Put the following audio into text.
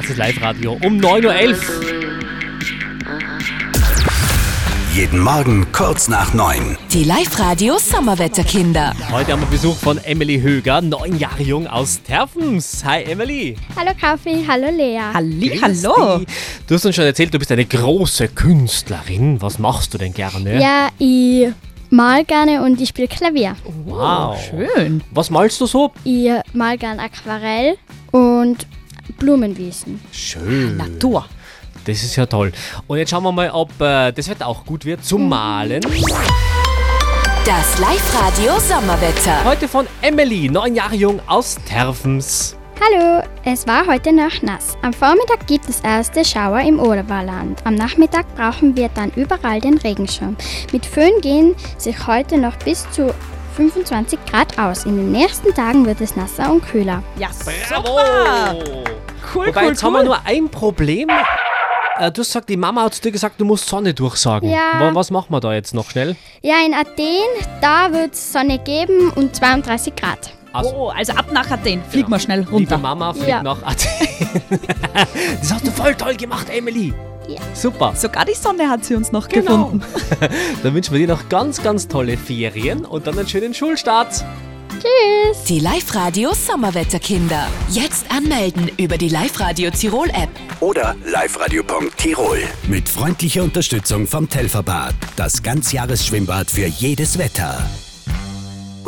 Das ist Live-Radio um 9.11 Uhr. Jeden Morgen kurz nach 9. Die Live-Radio Sommerwetterkinder. Heute haben wir Besuch von Emily Höger, 9 Jahre jung aus Terfens. Hi Emily. Hallo Kaffee, hallo Lea. Hallo. Du hast uns schon erzählt, du bist eine große Künstlerin. Was machst du denn gerne? Ja, ich mal gerne und ich spiele Klavier. Wow. Schön. Was malst du so? Ich mal gerne Aquarell und Blumenwiesen. Schön. Natur. Das ist ja toll. Und jetzt schauen wir mal, ob das Wetter auch gut wird zum Malen. Das Live-Radio Sommerwetter. Heute von Emily, 9 Jahre jung aus Terfens. Hallo, es war heute noch nass. Am Vormittag gibt es erste Schauer im Oderwalland. Am Nachmittag brauchen wir dann überall den Regenschirm. Mit Föhn gehen sich heute noch bis zu 25 Grad aus. In den nächsten Tagen wird es nasser und kühler. Ja, Bravo! Cool, Wobei, jetzt haben wir nur ein Problem. Du hast gesagt, die Mama hat zu dir gesagt, du musst Sonne durchsagen. Ja. Was machen wir da jetzt noch schnell? Ja, in Athen, da wird es Sonne geben und 32 Grad. Also ab nach Athen. Flieg mal schnell Liebe runter. Mama, flieg Ja. nach Athen. Das hast du voll toll gemacht, Emily. Ja. Super. Sogar die Sonne hat sie uns noch Genau. gefunden. Dann wünschen wir dir noch ganz, ganz tolle Ferien und dann einen schönen Schulstart. Tschüss. Die Live-Radio Sommerwetterkinder. Jetzt anmelden über die Live-Radio Tirol App. Oder liveradio.tirol. Mit freundlicher Unterstützung vom Telferbad. Das Ganzjahresschwimmbad für jedes Wetter.